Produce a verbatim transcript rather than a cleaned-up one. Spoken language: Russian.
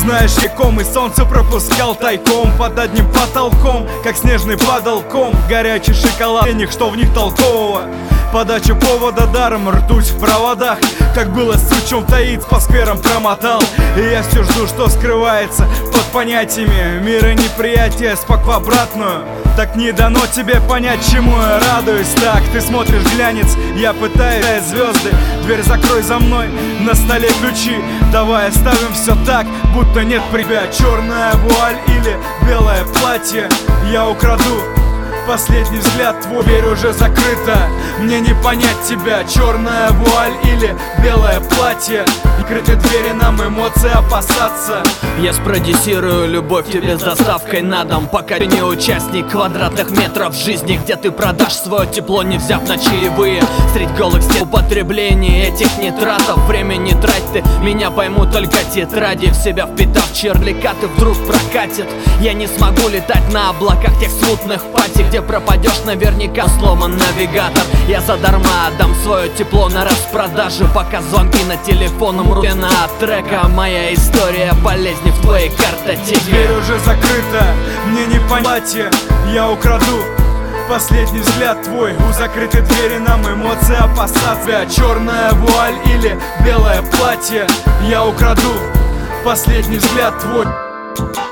Знаешь, яком и солнце пропускал тайком под одним потолком, как снежный подолком. Горячий шоколад, денег, что в них толкового. Подача повода даром, ртуть в проводах. Как было с сучом таит, по скверам промотал. И я все жду, что скрывается под понятиями мира неприятия, спак в обратную. Так не дано тебе понять, чему я радуюсь. Так, ты смотришь глянец, я пытаюсь звезды. Дверь закрой за мной, на столе ключи. Давай оставим все так, будто нет прибя. Черная вуаль или белое платье я украду. Последний взгляд, твой дверь уже закрыта. Мне не понять тебя, черная вуаль или белое платье. Открыты двери, нам эмоции опасаться. Я спродюсирую любовь тебе с доставкой на дом. Пока ты не участник квадратных метров жизни, где ты продашь свое тепло, не взяв на чаевые. Средь голых стен употребление этих нитратов. Время не трать ты, меня поймут только тетради. В себя впитав черляка, ты вдруг прокатит. Я не смогу летать на облаках тех смутных пати, где пропадешь наверняка, сломан навигатор. Я задарма отдам свое тепло на распродаже, пока звонки на телефон умрут от трека. Моя история полезней в твоей картотеке. Дверь уже закрыта, мне не понять, я украду. Последний взгляд твой, у закрытой двери, нам эмоции опасаться. Черная вуаль или белое платье я украду. Последний взгляд твой.